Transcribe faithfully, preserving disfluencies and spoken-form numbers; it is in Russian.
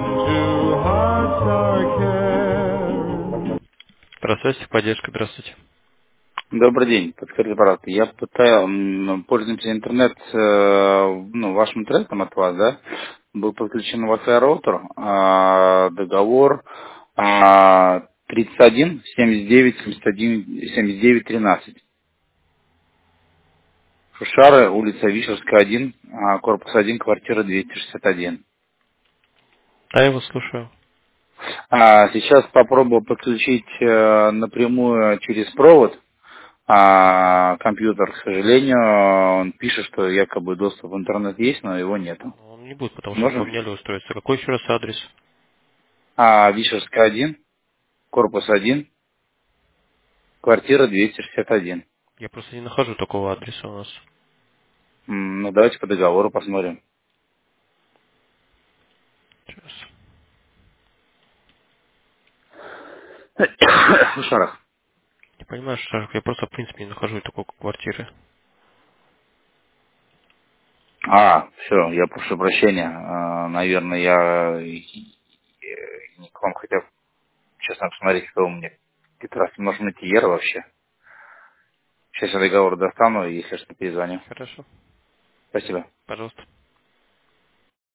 Two hearts are caring. Здравствуйте, поддержка, здравствуйте. Добрый день, подскажите, пожалуйста. Я пытаюсь, м, пользуемся интернет, э, ну, вашим интернетом от вас, да? Был подключен Wi-Fi роутер, а, договор а, тридцать один семьдесят девять семьдесят один семьдесят девять тринадцать. Шушары, улица Вишерская, один, а, корпус один, квартира двести шестьдесят один. А я вас слушаю. А, сейчас попробую подключить э, напрямую через провод. А компьютер, к сожалению, он пишет, что якобы доступ в интернет есть, но его нету. Он не будет, потому что вы Можем? поменяли устройство. Какой еще раз адрес? А, Вишерская один, корпус один, квартира двести шестьдесят один. Я просто не нахожу такого адреса у нас. М, Ну, давайте по договору посмотрим. Сейчас. Шарах. Не понимаю, что я просто, в принципе, не нахожу такой квартиры. А, все, я прошу прощения. А, наверное, я э, не к вам хотел, честно, посмотреть, кто у меня. Какие-то раз, может, найти Ера вообще. Сейчас я договор достану, и если что, перезвоню. Хорошо. Спасибо. Пожалуйста.